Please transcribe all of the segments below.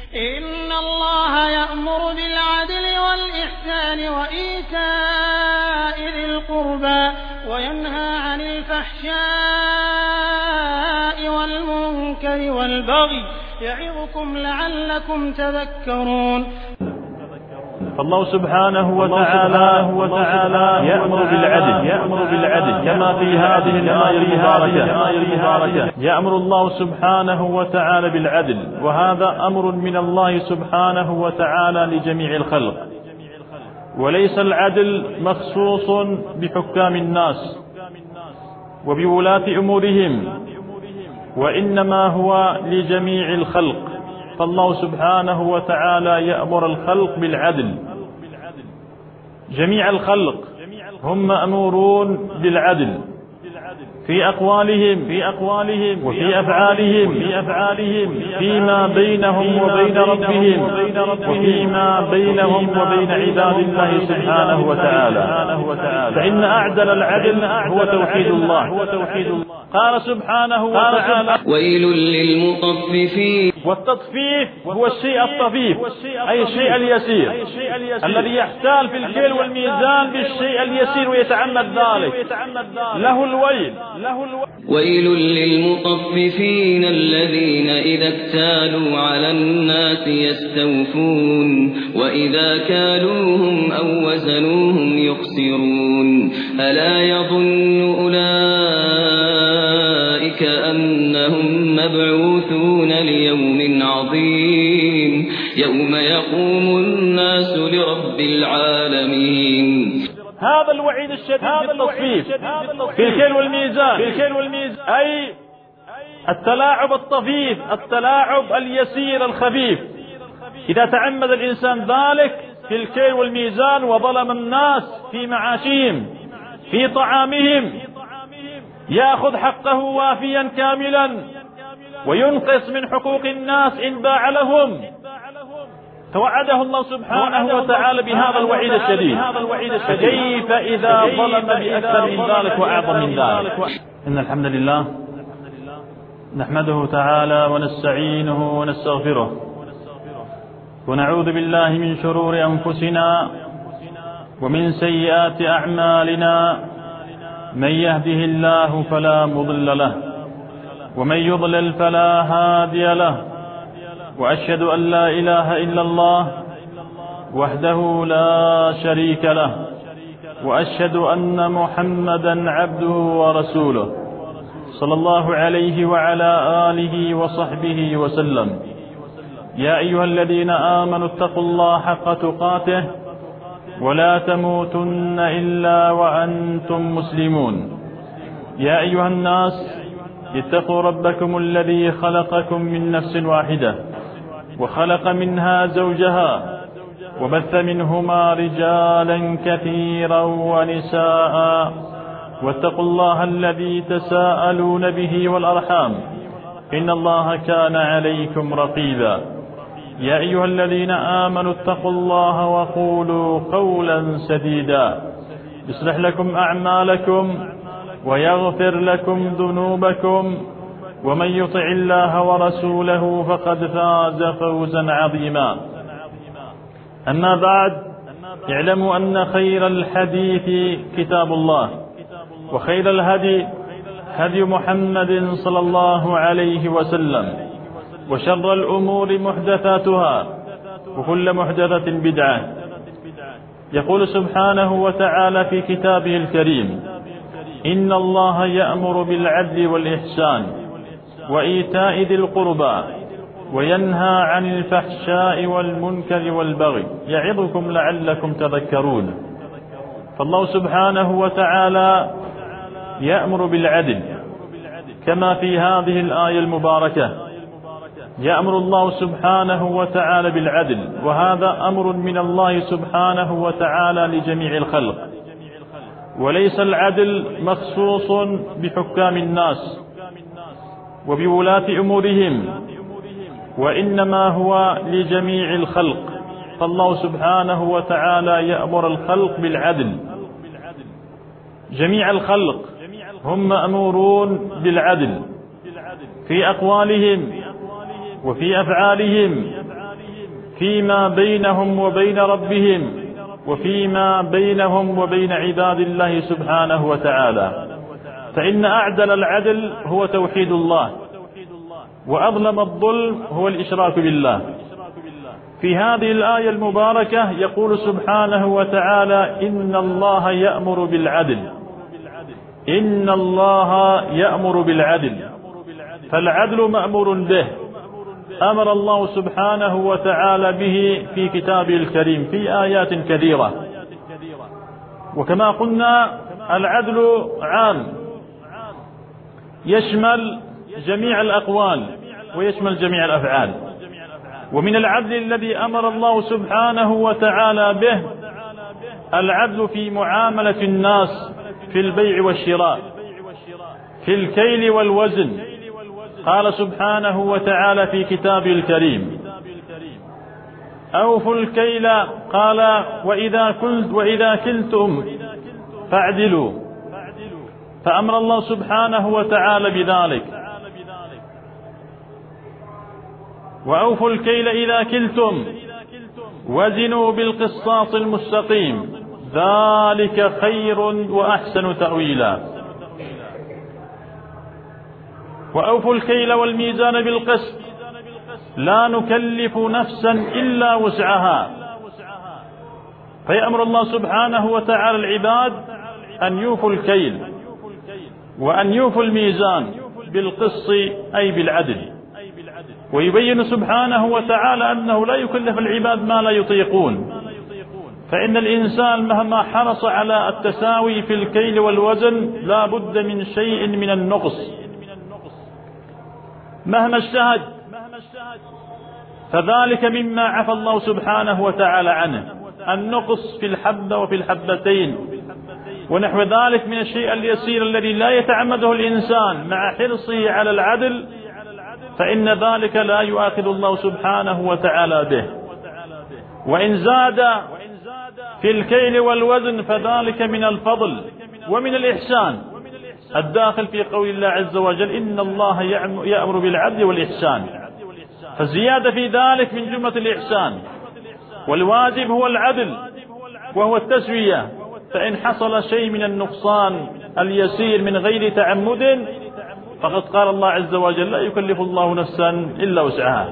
إن الله يأمر بالعدل والإحسان وإيتاء ذي القربى وينهى عن الفحشاء والمنكر والبغي يعظكم لعلكم تذكرون. فالله سبحانه وتعالى يأمر بالعدل كما في هذه الآية المباركة. يأمر الله سبحانه وتعالى بالعدل، وهذا أمر من الله سبحانه وتعالى لجميع الخلق، وليس العدل مخصوص بحكام الناس وبولاة أمورهم، وإنما هو لجميع الخلق. فالله سبحانه وتعالى يأمر الخلق بالعدل. جميع الخلق هم مأمورون بالعدل في أقوالهم وفي أفعالهم، فيما بينهم وبين ربهم، وفيما بينهم وبين عباد الله سبحانه وتعالى. فإن أعدل العدل هو توحيد الله. قال سبحانه وتعالى: ويل للمطففين. والتطفيف هو الشيء الطفيف، أي الشيء اليسير الذي يحتال في الكيل والميزان بالشيء اليسير ويتعمد ذلك، له الويل. ويل للمطففين الذين إذا اكتالوا على الناس يستوفون وإذا كالوهم أو وزنوهم يخسرون. ألا يظن أولئك أنهم مبعوثون ليوم عظيم يوم يقوم الناس لرب العالمين. هذا الوعيد الشديد بالتصفيف في الكيل والميزان، أي التلاعب الطفيف، التلاعب اليسير الخفيف. إذا تعمد الإنسان ذلك في الكيل والميزان وظلم الناس في معاشهم في طعامهم، يأخذ حقه وافيا كاملا وينقص من حقوق الناس إن باع لهم، توعده الله سبحانه وتعالى بهذا الوعيد الشديد. فكيف إذا ظلم بأكثر من ذلك وأعظم من ذلك؟ إن الحمد لله نحمده تعالى ونستعينه ونستغفره، ونعوذ بالله من شرور أنفسنا ومن سيئات أعمالنا. من يهده الله فلا مضل له، ومن يضلل فلا هادي له. وأشهد أن لا إله إلا الله وحده لا شريك له، وأشهد أن محمدا عبده ورسوله صلى الله عليه وعلى آله وصحبه وسلم. يا أيها الذين آمنوا اتقوا الله حق تقاته ولا تموتن إلا وأنتم مسلمون. يا أيها الناس اتقوا ربكم الذي خلقكم من نفس واحدة وخلق منها زوجها وبث منهما رجالا كثيرا ونساء، واتقوا الله الذي تساءلون به والأرحام إن الله كان عليكم رقيبا. يا أيها الذين آمنوا اتقوا الله وقولوا قولا سديدا يصلح لكم أعمالكم ويغفر لكم ذنوبكم، ومن يطع الله ورسوله فقد فاز فوزا عظيما. أما بعد، اعلموا أن خير الحديث كتاب الله، وخير الهدي هدي محمد صلى الله عليه وسلم، وشر الأمور محدثاتها، وكل محدثة بدعة. يقول سبحانه وتعالى في كتابه الكريم: إن الله يأمر بالعدل والإحسان وإيتاء ذي القربى وينهى عن الفحشاء والمنكر والبغي يعظكم لعلكم تذكرون. فالله سبحانه وتعالى يأمر بالعدل كما في هذه الآية المباركة. يأمر الله سبحانه وتعالى بالعدل، وهذا أمر من الله سبحانه وتعالى لجميع الخلق، وليس العدل مخصوص بحكام الناس وبولاة أمورهم، وإنما هو لجميع الخلق. فالله سبحانه وتعالى يأمر الخلق بالعدل. جميع الخلق هم مأمورون بالعدل في أقوالهم وفي أفعالهم، فيما بينهم وبين ربهم وفيما بينهم وبين عباد الله سبحانه وتعالى. فإن أعدل العدل هو توحيد الله، وأظلم الظلم هو الإشراك بالله. في هذه الآية المباركة يقول سبحانه وتعالى: إن الله يأمر بالعدل. إن الله يأمر بالعدل، فالعدل مأمور به، أمر الله سبحانه وتعالى به في كتابه الكريم في آيات كثيرة. وكما قلنا العدل عام، يشمل جميع الأقوال ويشمل جميع الأفعال. ومن العدل الذي أمر الله سبحانه وتعالى به العدل في معاملة الناس في البيع والشراء، في الكيل والوزن. قال سبحانه وتعالى في كتابه الكريم: أوفوا الكيل، قال: وإذا كلتم فاعدلوا. فأمر الله سبحانه وتعالى بذلك: وأوفوا الكيل إذا كلتم وزنوا بالقسطاس المستقيم ذلك خير وأحسن تأويلا. وأوفوا الكيل والميزان بالقسط لا نكلف نفسا إلا وسعها. فيأمر الله سبحانه وتعالى العباد أن يوفوا الكيل وأن يوفوا الميزان بالقسط أي بالعدل. ويبين سبحانه وتعالى أنه لا يكلف العباد ما لا يطيقون، فإن الإنسان مهما حرص على التساوي في الكيل والوزن لا بد من شيء من النقص مهما اجتهد، فذلك مما عفى الله سبحانه وتعالى عنه، النقص في الحبة وفي الحبتين ونحو ذلك من الشيء اليسير الذي لا يتعمده الإنسان مع حرصه على العدل، فإن ذلك لا يؤاخذ الله سبحانه وتعالى به. وإن زاد في الكيل والوزن فذلك من الفضل ومن الإحسان الداخل في قول الله عز وجل: إن الله يأمر بالعدل والإحسان. فالزيادة في ذلك من جملة الإحسان، والواجب هو العدل وهو التسوية. فإن حصل شيء من النقصان اليسير من غير تعمد فقد قال الله عز وجل: لا يكلف الله نفسا إلا وسعها.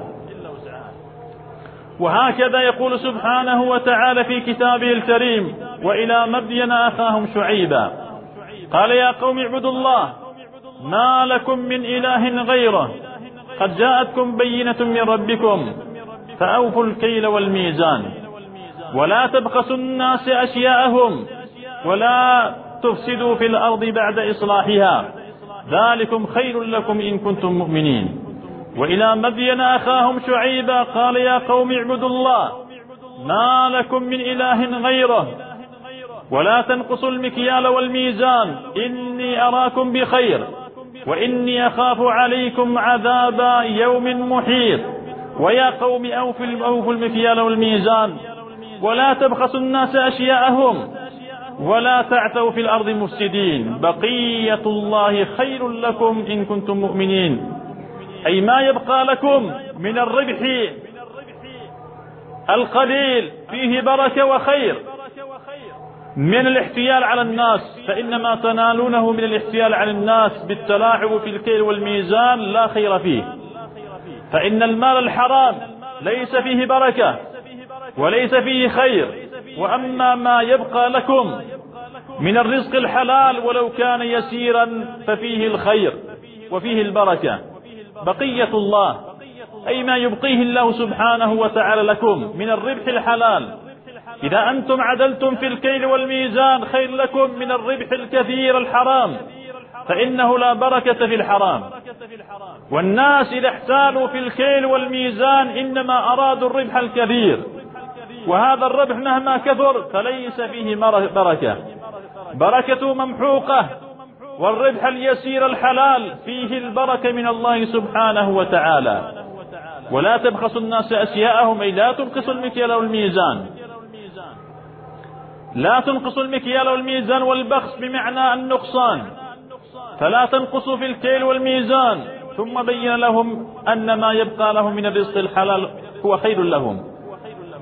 وهكذا يقول سبحانه وتعالى في كتابه الكريم: وإلى مدين أخاهم شعيبا قال: يا قوم اعبدوا الله ما لكم من إله غيره قد جاءتكم بينة من ربكم فأوفوا الكيل والميزان ولا تبخسوا الناس أشياءهم ولا تفسدوا في الأرض بعد إصلاحها ذلكم خير لكم إن كنتم مؤمنين. وإلى مدين أخاهم شعيبا قال: يا قوم اعبدوا الله ما لكم من إله غيره ولا تنقصوا المكيال والميزان إني أراكم بخير وإني أخاف عليكم عذاب يوم محيط. ويا قوم أوفوا المكيال والميزان ولا تبخسوا الناس أشياءهم ولا تعثوا في الأرض مفسدين بقية الله خير لكم إن كنتم مؤمنين. أي ما يبقى لكم من الربح القليل فيه بركة وخير من الاحتيال على الناس، فإنما تنالونه من الاحتيال على الناس بالتلاعب في الكيل والميزان لا خير فيه. فإن المال الحرام ليس فيه بركة وليس فيه خير. وأما ما يبقى لكم من الرزق الحلال ولو كان يسيرا ففيه الخير وفيه البركة بقية الله، أي ما يبقيه الله سبحانه وتعالى لكم من الربح الحلال. إذا أنتم عدلتم في الكيل والميزان خير لكم من الربح الكثير الحرام، فإنه لا بركة في الحرام. والناس إذا احتالوا في الكيل والميزان إنما أرادوا الربح الكثير، وهذا الربح مهما كثر فليس فيه بركة، بركة ممحوقة. والربح اليسير الحلال فيه البركة من الله سبحانه وتعالى. ولا تبخسوا الناس أشياءهم، أي لا تنقصوا المكيال والميزان. لا تنقصوا المكيال والميزان، والبخس بمعنى النقصان، فلا تنقصوا في الكيل والميزان. ثم بين لهم أن ما يبقى لهم من الرزق الحلال هو خير لهم،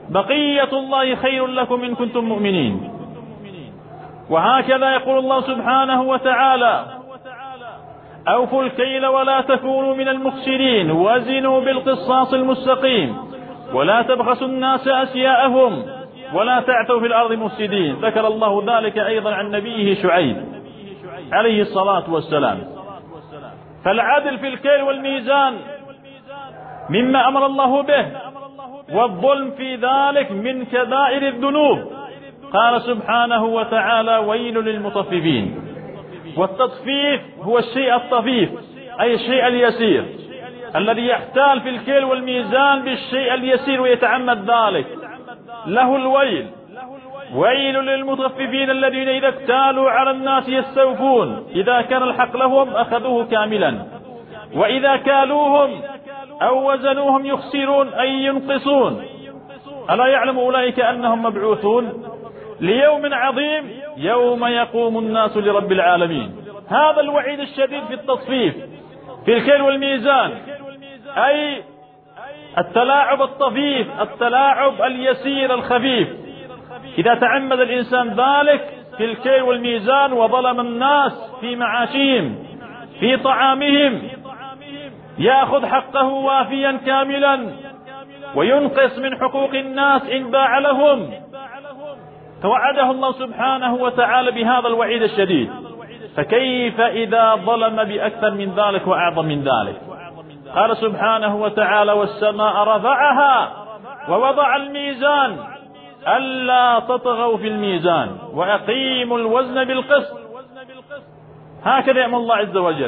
بقية الله خير لكم إن كنتم مؤمنين. وهكذا يقول الله سبحانه وتعالى: أوفوا الكيل ولا تكونوا من المخسرين وزنوا بالقسطاس المستقيم ولا تبخسوا الناس أشياءهم ولا تعثوا في الأرض مفسدين. ذكر الله ذلك أيضا عن نبيه شعيب عليه الصلاة والسلام. فالعدل في الكيل والميزان مما أمر الله به، والظلم في ذلك من كبائر الذنوب. قال سبحانه وتعالى: ويل للمطففين. والتطفيف هو الشيء الطفيف، أي الشيء اليسير الذي يحتال في الكيل والميزان بالشيء اليسير ويتعمد ذلك، له الويل. ويل للمطففين الذين إذا اكتالوا على الناس يستوفون، إذا كان الحق لهم أخذوه كاملا، وإذا كالوهم أو وزنوهم يخسرون أي ينقصون. ألا يعلم أولئك أنهم مبعوثون ليوم عظيم يوم يقوم الناس لرب العالمين. هذا الوعيد الشديد في التطفيف في الكيل والميزان، أي التلاعب الطفيف، التلاعب اليسير الخفيف. إذا تعمد الإنسان ذلك في الكيل والميزان وظلم الناس في معاشهم في طعامهم، يأخذ حقه وافيا كاملا وينقص من حقوق الناس إن باع لهم، توعده الله سبحانه وتعالى بهذا الوعيد الشديد. فكيف إذا ظلم بأكثر من ذلك وأعظم من ذلك؟ قال سبحانه وتعالى: والسماء رفعها ووضع الميزان ألا تطغوا في الميزان وأقيموا الوزن بالقسط. هكذا يأمر الله عز وجل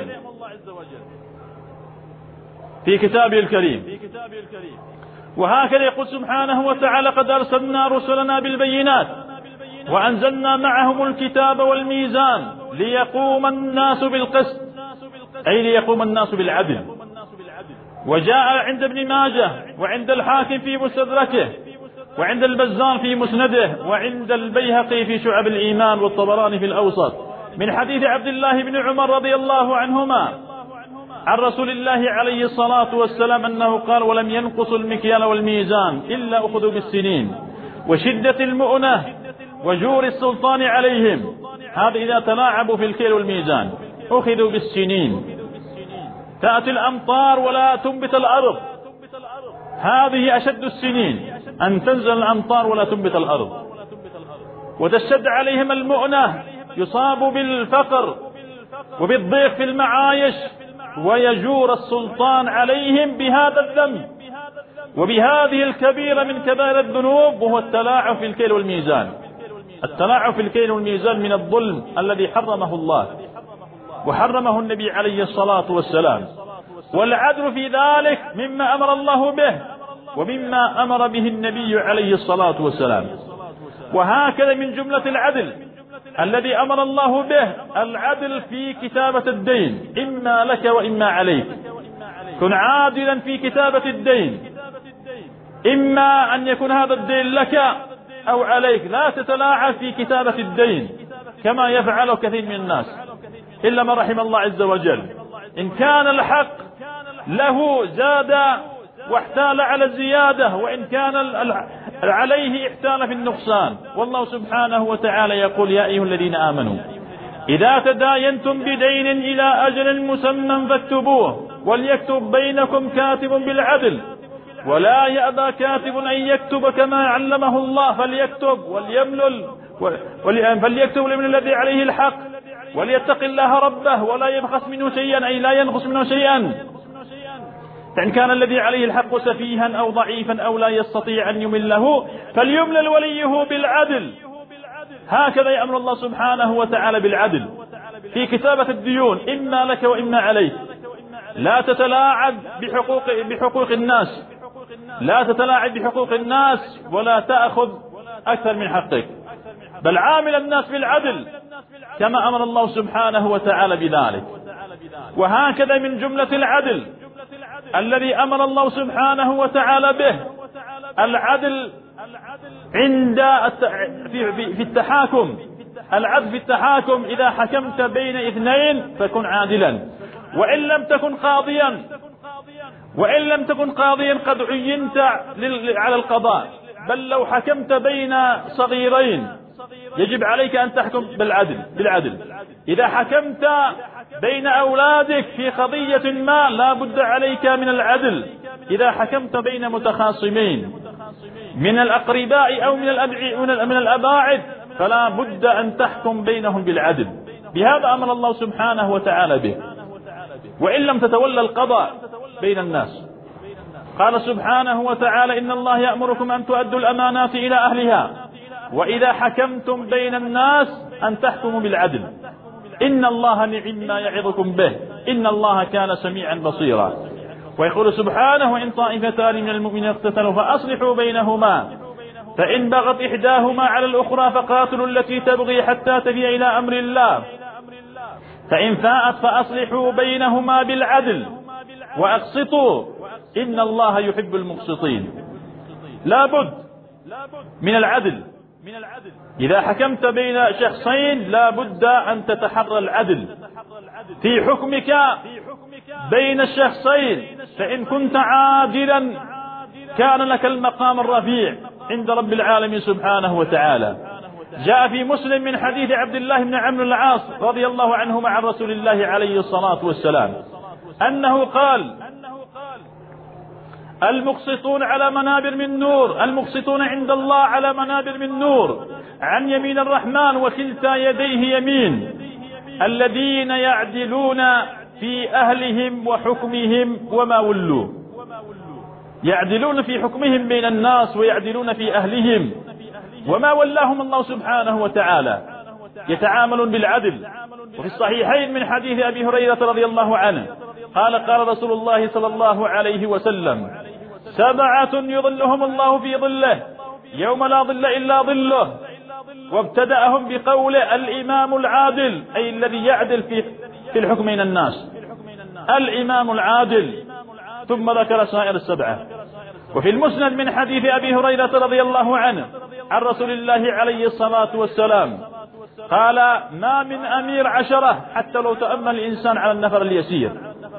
في كتابه الكريم. وهكذا يقول سبحانه وتعالى: قد أرسلنا رسلنا بالبينات وأنزلنا معهم الكتاب والميزان ليقوم الناس بالقسط، أي ليقوم الناس بالعدل. وجاء عند ابن ماجه وعند الحاكم في مستدركه وعند البزار في مسنده وعند البيهقي في شعب الإيمان والطبراني في الأوسط من حديث عبد الله بن عمر رضي الله عنهما عن رسول الله عليه الصلاة والسلام أنه قال: ولم ينقصوا المكيال والميزان إلا أخذوا بالسنين وشدة المؤنة وجور السلطان عليهم. هذا إذا تلاعبوا في الكيل والميزان أخذوا بالسنين. تأتي الأمطار ولا تنبت الأرض، هذه أشد السنين، أن تنزل الأمطار ولا تنبت الأرض. وتشد عليهم المؤنة، يصاب بالفقر وبالضيق في المعايش، ويجور السلطان عليهم بهذا الذنب وبهذه الكبيرة من كبائر الذنوب، وهو التلاعب في الكيل والميزان. التلاعب في الكيل والميزان من الظلم الذي حرمه الله وحرمه النبي عليه الصلاة والسلام. والعدل في ذلك مما أمر الله به ومما أمر به النبي عليه الصلاة والسلام. وهكذا من جملة العدل الذي أمر الله به العدل في كتابة الدين، إما لك وإما عليك. كن عادلا في كتابة الدين، إما أن يكون هذا الدين لك أو عليك. لا تتلاعب في كتابة الدين كما يفعله كثير من الناس إلا ما رحم الله عز وجل. إن كان الحق له زاد واحتال على الزيادة، وإن كان عليه احتال في النقصان. والله سبحانه وتعالى يقول: يا أيها الذين آمنوا إذا تداينتم بدين إلى أجل مسمى فاكتبوه وليكتب بينكم كاتب بالعدل ولا يأبى كاتب أن يكتب كما علمه الله فليكتب فليكتب لمن الذي عليه الحق وليتق الله ربه ولا يبخس منه شيئا، أي لا ينقص منه شيئا. فإن كان الذي عليه الحق سفيها أو ضعيفا أو لا يستطيع أن يمله فليملل وليه بالعدل. هكذا يأمر الله سبحانه وتعالى بالعدل في كتابة الديون، إما لك وإما عليك. لا تتلاعب بحقوق الناس، لا تتلاعب بحقوق الناس ولا تأخذ أكثر من حقك، بل عامل الناس بالعدل كما أمر الله سبحانه وتعالى بذلك. وهكذا من جملة العدل الذي أمر الله سبحانه وتعالى به العدل عند في التحاكم. العدل في التحاكم: إذا حكمت بين اثنين فكن عادلا، وإن لم تكن قاضيا قد عينت على القضاء بل لو حكمت بين صغيرين يجب عليك أن تحكم بالعدل. إذا حكمت بين أولادك في قضية ما لا بد عليك من العدل. إذا حكمت بين متخاصمين من الأقرباء أو من الأباعد فلا بد أن تحكم بينهم بالعدل. بهذا أمر الله سبحانه وتعالى به. وإن لم تتولى القضاء بين الناس قال سبحانه وتعالى إن الله يأمركم أن تؤدوا الأمانات إلى أهلها وإذا حكمتم بين الناس أن تحكموا بالعدل إن الله نعم ما يعظكم به إن الله كان سميعا بصيرا. ويقول سبحانه وإن طائفتان من المؤمنين اقتتلوا فأصلحوا بينهما فإن بغت إحداهما على الأخرى فقاتلوا التي تبغي حتى تفيء إلى أمر الله فإن فاءت فأصلحوا بينهما بالعدل وأقسطوا إن الله يحب المقسطين. لا بد من العدل. إذا حكمت بين شخصين لا بد أن تتحرى العدل في حكمك بين الشخصين فإن كنت عادلا كان لك المقام الرفيع عند رب العالمين سبحانه وتعالى. جاء في مسلم من حديث عبد الله بن عمرو بن العاص رضي الله عنهما عن رسول الله عليه الصلاة والسلام أنه قال المقسطون على منابر من نور المقسطون عند الله على منابر من نور عن يمين الرحمن وكلتا يديه يمين الذين يعدلون في أهلهم وحكمهم وما ولوا. يعدلون في حكمهم بين الناس ويعدلون في أهلهم وما ولاهم الله سبحانه وتعالى. يتعاملون بالعدل. وفي الصحيحين من حديث أبي هريرة رضي الله عنه قال رسول الله صلى الله عليه وسلم 7 يظلهم الله في ظله يوم لا ظل إلا ظله وابتدأهم بقوله الإمام العادل أي الذي يعدل في الحكم بين الناس الإمام العادل ثم ذكر سائر 7. وفي المسند من حديث أبي هريرة رضي الله عنه عن رسول الله عليه الصلاة والسلام قال ما من أمير 10 حتى لو تأمل الإنسان على النفر اليسير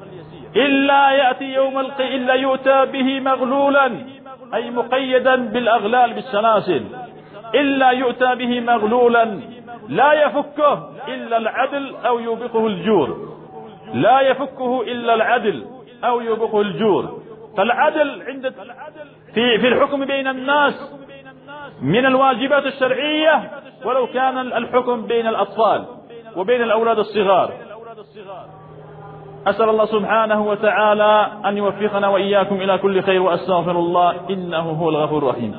إلا يؤتى به مغلولا أي مقيدا بالأغلال بالسلاسل إلا يؤتى به مغلولا لا يفكه إلا العدل أو يوبقه الجور. لا يفكه إلا العدل أو يوبقه الجور. فالعدل في الحكم بين الناس من الواجبات الشرعية ولو كان الحكم بين الأطفال وبين الأولاد الصغار. أسأل الله سبحانه وتعالى أن يوفقنا وإياكم إلى كل خير وأستغفر الله إنه هو الغفور الرحيم.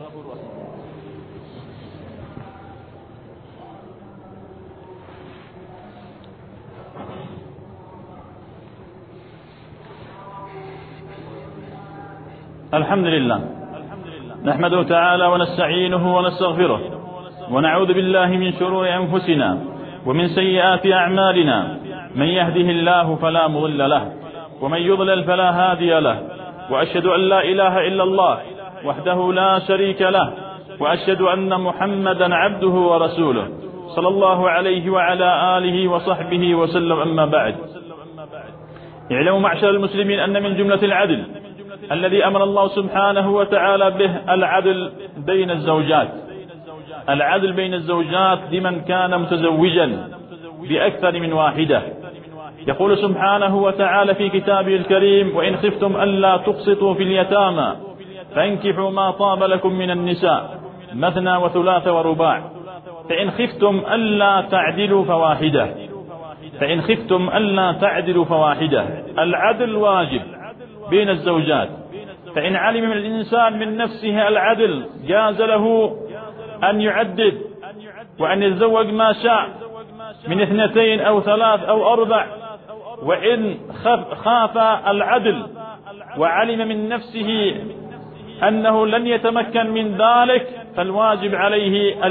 الحمد لله نحمده تعالى ونستعينه ونستغفره ونعوذ بالله من شرور أنفسنا ومن سيئات أعمالنا من يهده الله فلا مضل له ومن يضلل فلا هادي له وأشهد أن لا إله إلا الله وحده لا شريك له وأشهد أن محمدا عبده ورسوله صلى الله عليه وعلى آله وصحبه وسلم. أما بعد اعلموا معشر المسلمين أن من جملة العدل الذي أمر الله سبحانه وتعالى به العدل بين الزوجات. العدل بين الزوجات لمن كان متزوجا بأكثر من واحدة. يقول سبحانه وتعالى في كتابه الكريم وإن خفتم ألا تقسطوا في اليتامى فانكحوا ما طاب لكم من النساء مثنى وثلاث ورباع فإن خفتم ألا تعدلوا فواحدة. فإن خفتم ألا تعدلوا فواحدة. العدل واجب بين الزوجات. فإن علم من الإنسان من نفسه العدل جاز له أن يعدد وأن يتزوج ما شاء من 2 أو 3 أو 4. وإن خاف العدل وعلم من نفسه أنه لن يتمكن من ذلك فالواجب عليه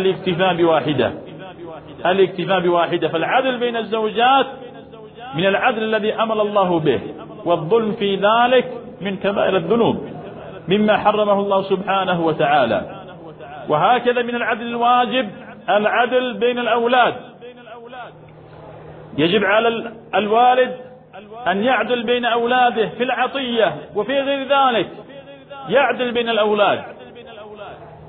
الاكتفاء بواحدة. فالعدل بين الزوجات من العدل الذي أمر الله به والظلم في ذلك من كبائر الذنوب مما حرمه الله سبحانه وتعالى. وهكذا من العدل الواجب العدل بين الأولاد. يجب على الوالد أن يعدل بين أولاده في العطية وفي غير ذلك. يعدل بين الأولاد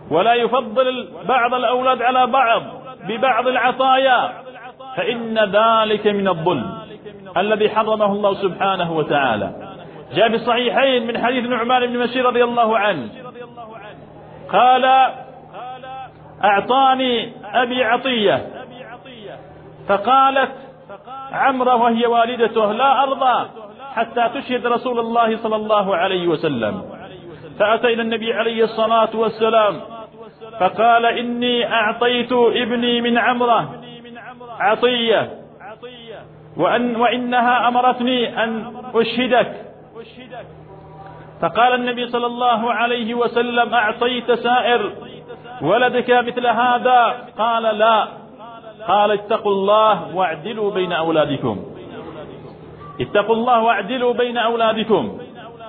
ولا يفضل بعض الأولاد على بعض ببعض العطايا، فإن ذلك من الظلم الذي حرمه الله سبحانه وتعالى. جاء في الصحيحين من حديث نعمان بن بشير رضي الله عنه قال: أعطاني أبي عطية، فقالت عمرة وهي والدته: لا أرضى حتى تشهد رسول الله صلى الله عليه وسلم. فأتينا النبي عليه الصلاة والسلام فقال: إني أعطيت ابني من عمرة عطية، وإنها أمرتني أن أشهدك. فقال النبي صلى الله عليه وسلم: أعطيت سائر ولدك مثل هذا؟ قال: لا. قال: اتقوا الله واعدلوا بين أولادكم، اتقوا الله واعدلوا بين أولادكم.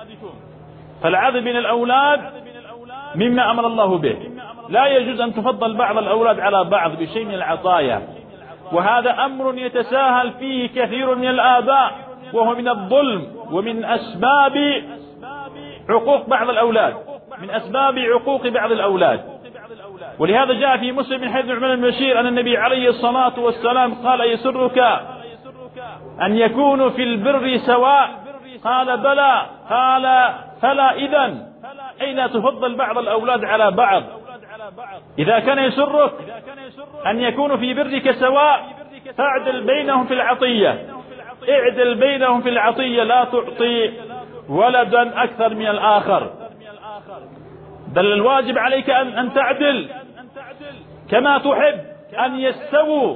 فالعدل بين الأولاد مما أمر الله به، لا يجوز أن تفضل بعض الأولاد على بعض بشيء من العطايا، وهذا أمر يتساهل فيه كثير من الآباء، وهو من الظلم ومن أسباب عقوق بعض الأولاد، من أسباب عقوق بعض الأولاد. ولهذا جاء في مسلم من حديث نعمان بن بشير أن النبي عليه الصلاة والسلام قال: يسرك أن يكونوا في البر سواء؟ قال: بلى. قال: فلا إذن، أي لا تفضل بعض الأولاد على بعض. إذا كان يسرك أن يكونوا في برك سواء فاعدل بينهم في العطية، اعدل بينهم في العطية، لا تعطي ولدا أكثر من الآخر، بل الواجب عليك أن تعدل كما تحب أن يستووا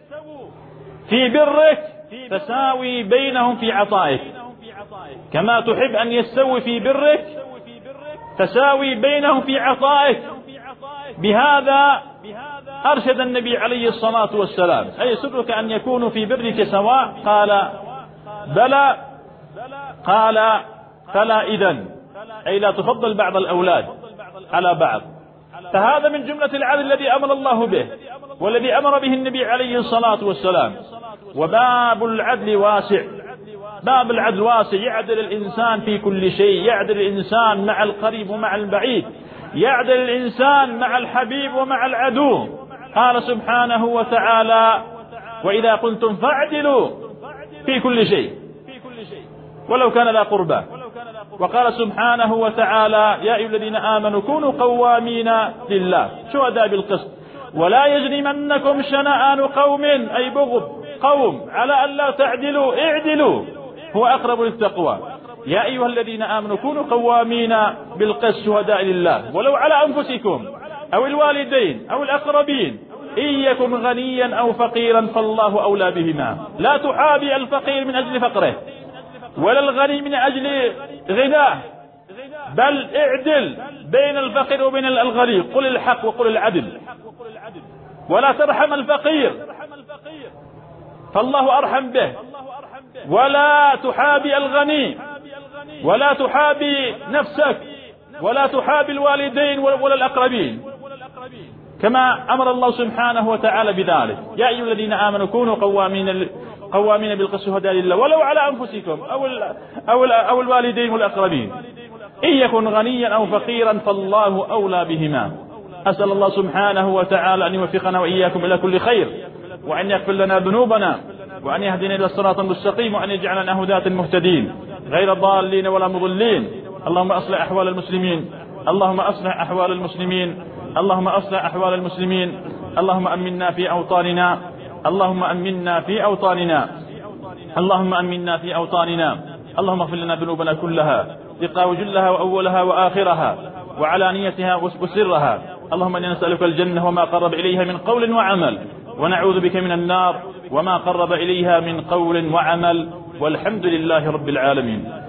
في برك، فساوي بينهم في عطائك. كما تحب أن يستوي في برك فساوي بينهم في عطائك. بهذا أرشد النبي عليه الصلاة والسلام: أي يسرك أن يكونوا في برك سواء؟ قال: بلى. قال: فلا إذن، أي لا تفضل بعض الأولاد على بعض. فهذا من جملة العدل الذي أمر الله به والذي أمر به النبي عليه الصلاة والسلام. وباب العدل واسع، باب العدل واسع، يعدل الإنسان في كل شيء، يعدل الإنسان مع القريب ومع البعيد، يعدل الإنسان مع الحبيب ومع العدو. قال سبحانه وتعالى: وإذا قلتم فاعدلوا في كل شيء ولو كان ذا قربى. وقال سبحانه وتعالى: يا أيها الذين آمنوا كونوا قوامين لله شهداء بالقسط ولا يجرمنكم شنآن قوم، أي بغض قوم، على أن لا تعدلوا، اعدلوا هو أقرب للتقوى. يا أيها الذين آمنوا كونوا قوامين بالقسط شهداء لله ولو على أنفسكم أو الوالدين أو الأقربين، إن يكن غنيا أو فقيرا فالله أولى بهما. لا تحابي الفقير من أجل فقره ولا الغني من أجل غناه، بل اعدل بين الفقير وبين الغني، قل الحق وقل العدل، ولا ترحم الفقير فالله أرحم به، ولا تحابي الغني، ولا تحابي نفسك، ولا تحابي الوالدين ولا الأقربين، كما أمر الله سبحانه وتعالى بذلك. يا أيها الذين آمنوا كونوا قوامين بالقسط شهداء لله ولو على أنفسكم أو الوالدين والأقربين، إن يكن غنيا أو فقيرا فالله أولى بهما. أسأل الله سبحانه وتعالى أن يوفقنا وإياكم إلى كل خير، وأن يغفر لنا ذنوبنا، وأن يهدنا إلى الصراط المستقيم، وأن يجعلنا هداة مهتدين غير ضالين ولا مضلين. اللهم أصلح أحوال المسلمين، اللهم أصلح أحوال المسلمين، اللهم أصلح أحوال المسلمين. اللهم أمنا في أوطاننا، اللهم أمنا في أوطاننا، اللهم أمنا في أوطاننا. اللهم اغفر لنا ذنوبنا كلها، دقها وجلها وأولها وآخرها وعلانيتها وسرها. اللهم إنا نسألك الجنة وما قرب إليها من قول وعمل، ونعوذ بك من النار وما قرب إليها من قول وعمل. والحمد لله رب العالمين.